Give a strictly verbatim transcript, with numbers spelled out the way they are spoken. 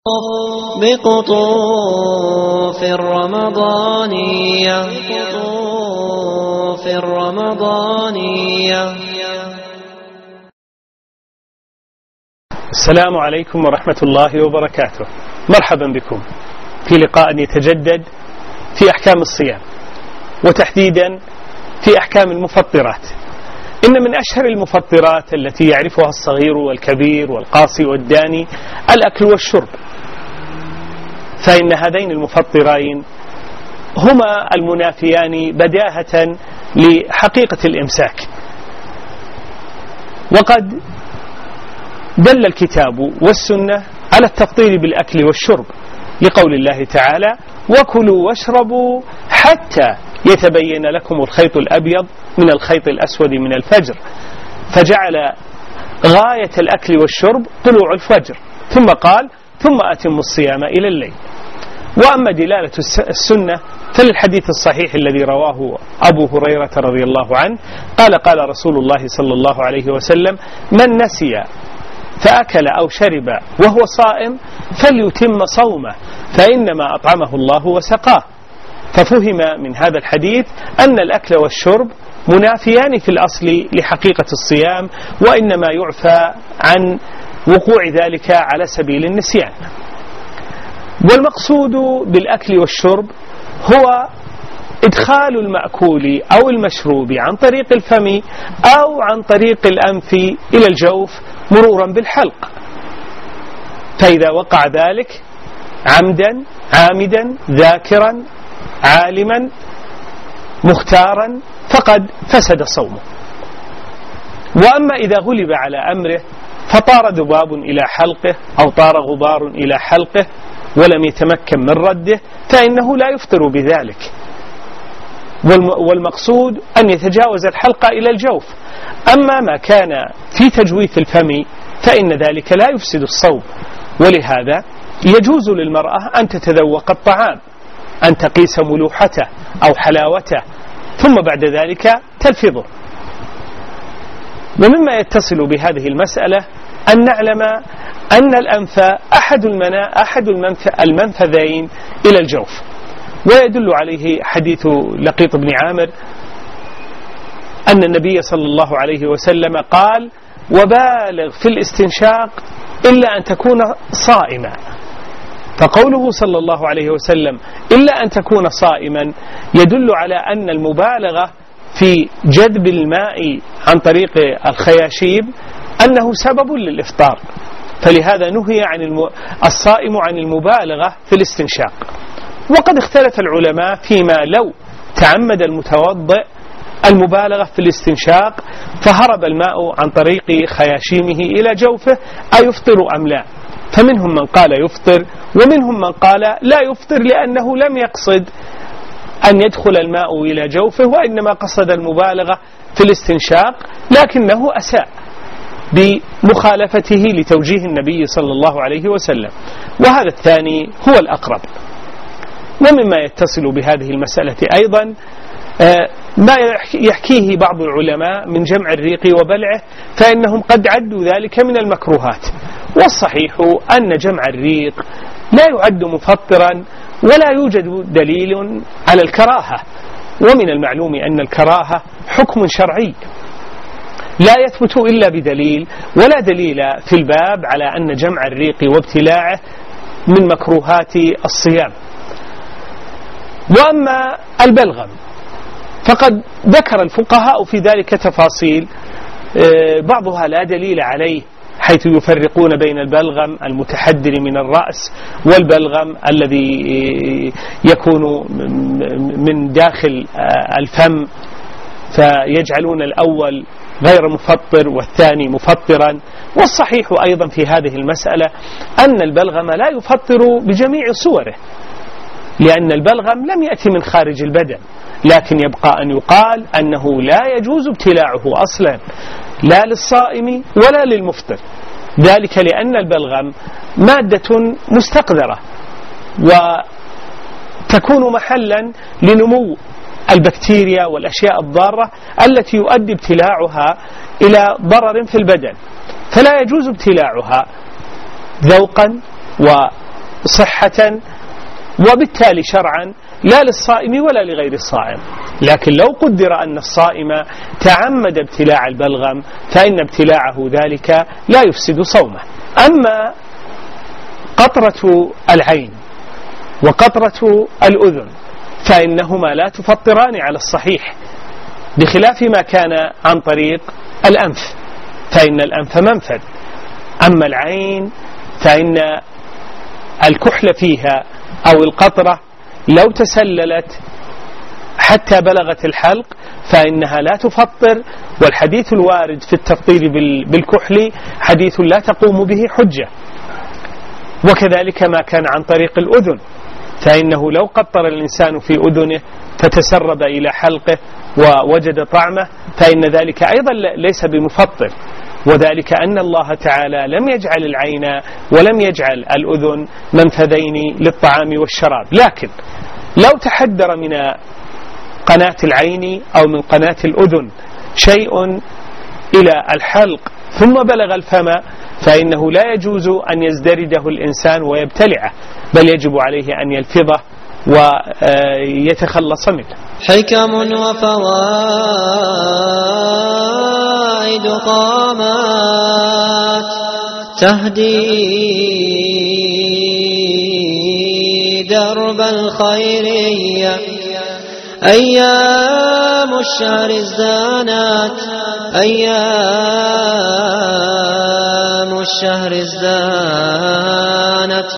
بقطوف الرمضانية بقطوف الرمضانية. السلام عليكم ورحمة الله وبركاته. مرحبا بكم في لقاء يتجدد في أحكام الصيام، وتحديدا في أحكام المفطرات. إن من أشهر المفطرات التي يعرفها الصغير والكبير والقاصي والداني الأكل والشرب، فإن هذين المفطرين هما المنافيان بداهة لحقيقة الإمساك. وقد دل الكتاب والسنة على التفطير بالأكل والشرب لقول الله تعالى: وكلوا واشربوا حتى يتبين لكم الخيط الأبيض من الخيط الأسود من الفجر، فجعل غاية الأكل والشرب طلوع الفجر، ثم قال: ثم أتموا الصيام إلى الليل. وأما دلالة السنة فللحديث الصحيح الذي رواه أبو هريرة رضي الله عنه قال: قال رسول الله صلى الله عليه وسلم: من نسي فأكل أو شرب وهو صائم فليتم صومه فإنما أطعمه الله وسقاه. ففهم من هذا الحديث أن الأكل والشرب منافيان في الأصل لحقيقة الصيام، وإنما يعفى عن وقوع ذلك على سبيل النسيان. والمقصود بالأكل والشرب هو إدخال المأكول أو المشروب عن طريق الفم أو عن طريق الأنف إلى الجوف مرورا بالحلق، فإذا وقع ذلك عمدا عامدا ذاكرا عالما مختارا فقد فسد صومه. وأما إذا غلب على أمره فطار ذباب إلى حلقه أو طار غبار إلى حلقه ولم يتمكن من رده فإنه لا يفطر بذلك. والمقصود أن يتجاوز الحلقة إلى الجوف. أما ما كان في تجويف الفم فإن ذلك لا يفسد الصوم، ولهذا يجوز للمرأة أن تتذوق الطعام، أن تقيس ملوحته أو حلاوته، ثم بعد ذلك تلفظه. ومما يتصل بهذه المسألة أن نعلم أن الأنف أحد, المنا أحد المنف المنفذين إلى الجوف، ويدل عليه حديث لقيط بن عامر أن النبي صلى الله عليه وسلم قال: وبالغ في الاستنشاق إلا أن تكون صائما. فقوله صلى الله عليه وسلم إلا أن تكون صائما يدل على أن المبالغة في جذب الماء عن طريق الخياشيم أنه سبب للإفطار، فلهذا نهي عن الم... الصائم عن المبالغة في الاستنشاق. وقد اختلف العلماء فيما لو تعمد المتوضئ المبالغة في الاستنشاق فهرب الماء عن طريق خياشيمه إلى جوفه أيفطر أم لا؟ فمنهم من قال يفطر، ومنهم من قال لا يفطر لأنه لم يقصد أن يدخل الماء إلى جوفه، وإنما قصد المبالغة في الاستنشاق، لكنه أساء بمخالفته لتوجيه النبي صلى الله عليه وسلم. وهذا الثاني هو الأقرب. ومما يتصل بهذه المسألة أيضا ما يحكيه بعض العلماء من جمع الريق وبلعه، فإنهم قد عدوا ذلك من المكروهات. والصحيح أن جمع الريق لا يعد مفطرا ولا يوجد دليل على الكراهة. ومن المعلوم أن الكراهة حكم شرعي لا يثبت إلا بدليل، ولا دليل في الباب على أن جمع الريق وابتلاعه من مكروهات الصيام. وأما البلغم فقد ذكر الفقهاء في ذلك تفاصيل بعضها لا دليل عليه، حيث يفرقون بين البلغم المتحدر من الرأس والبلغم الذي يكون من داخل الفم، فيجعلون الأول غير مفطر والثاني مفطرا. والصحيح أيضا في هذه المسألة أن البلغم لا يفطر بجميع صوره، لأن البلغم لم يأتي من خارج البدن، لكن يبقى أن يقال أنه لا يجوز ابتلاعه أصلا لا للصائم ولا للمفطر، ذلك لأن البلغم مادة مستقذرة وتكون محلا لنمو البكتيريا والأشياء الضارة التي يؤدي ابتلاعها إلى ضرر في البدن، فلا يجوز ابتلاعها ذوقا صحة وبالتالي شرعا لا للصائم ولا لغير الصائم. لكن لو قدر أن الصائم تعمد ابتلاع البلغم فإن ابتلاعه ذلك لا يفسد صومه. أما قطرة العين وقطرة الأذن فإنهما لا تفطران على الصحيح، بخلاف ما كان عن طريق الأنف، فإن الأنف منفذ. أما العين فإن الكحل فيها أو القطرة لو تسللت حتى بلغت الحلق فإنها لا تفطر، والحديث الوارد في التفطير بالكحل حديث لا تقوم به حجة. وكذلك ما كان عن طريق الأذن، فإنه لو قطر الإنسان في أذنه فتسرب إلى حلقه ووجد طعمه فإن ذلك أيضا ليس بمفطر، وذلك أن الله تعالى لم يجعل العين ولم يجعل الأذن منفذين للطعام والشراب. لكن لو تحدر من قناة العين أو من قناة الأذن شيء إلى الحلق ثم بلغ الفم فإنه لا يجوز أن يزدرده الإنسان ويبتلعه، بل يجب عليه أن يلفظه ويتخلص منه. حكم وفوائد قامات تهدي درب الخيرية، أيام الشهر ازدانت أيام الشهر ازدانت